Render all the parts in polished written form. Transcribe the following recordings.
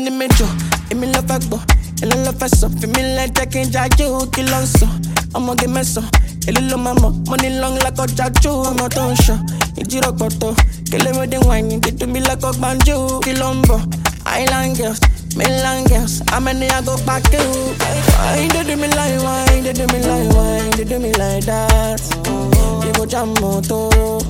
in the metro, in me love agbo, in the love so. Feel me like I can't judge you, kill on so. I'ma get mess up. A little mama, money long like a jaju, I'm not on show. In Jiro Koto, kill it with the wine, get to me like a banjo, Kilombo. Island girls, mainland girls, how many I go back to? Why they do me like wine, they do me like wine, they do me like that. You go jam moto,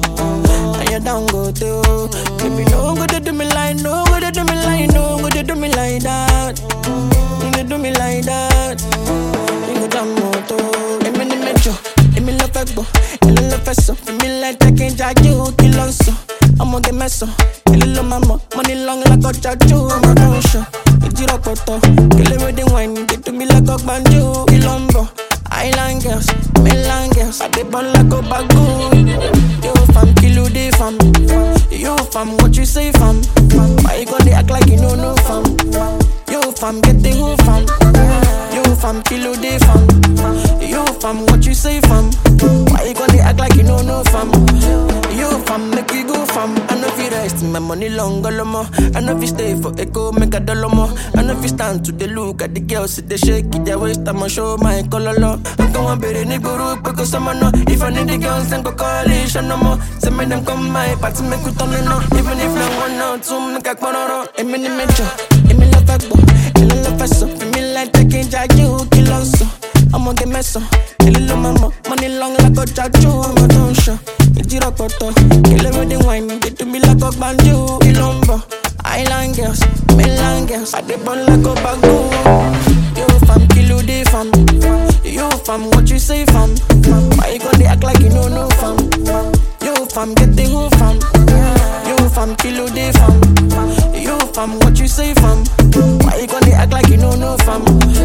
and you down go to. Baby, no go to do me like, no go to do me like, no go to do me like that. You do me like that. You go jam moto, I'm in the metro, I'm in love agbo, I'm in love so. Feel me like I can't judge you, kill on so. I'ma get mess up. Little mama, money long like a jaju, I'm a don't show. Jiro Koto, kill it with the wine, get to me like a banjo, Kilombo. Island girls, mainland girls, I dey burn like a bagoon. You fam, kill you dey fam. You fam, what you say fam? Why you gonna act like you know no fam? You fam, get the who fam. You fam, kill you dey fam. You fam, what you say fam? Why you gonna act like you know no fam? You fam, make you go fam. I know if you rest, my money long go more. I know if you stay for echo, make a dollar more. I know if you stand to the look at the girls, sit they shake it, their waist, I'ma show my color. I'm going to be the nigga because I'm no. If I need the girls, then go coalition no more. Send me them come my party, make it on no. Even if no one out, to make a corner. I'm in the metro, I'm in love agbo, I'm in love so. Feel me like I can't judge you, kill on so. I'ma get mess up. Little mama, money long like a jaju, I'm a don't show. Jiro Koto, kill it with the wine, get to me like a banjo, Kilombo. Island girls, mainland girls, I dey burn like a bagoon. You fam, kill you dey fam. You fam, what you say fam? Why you gonna act like you know no fam? You fam, get the who fam. You fam, kill you dey fam. You fam, what you say fam? Why you gonna act like you know no fam?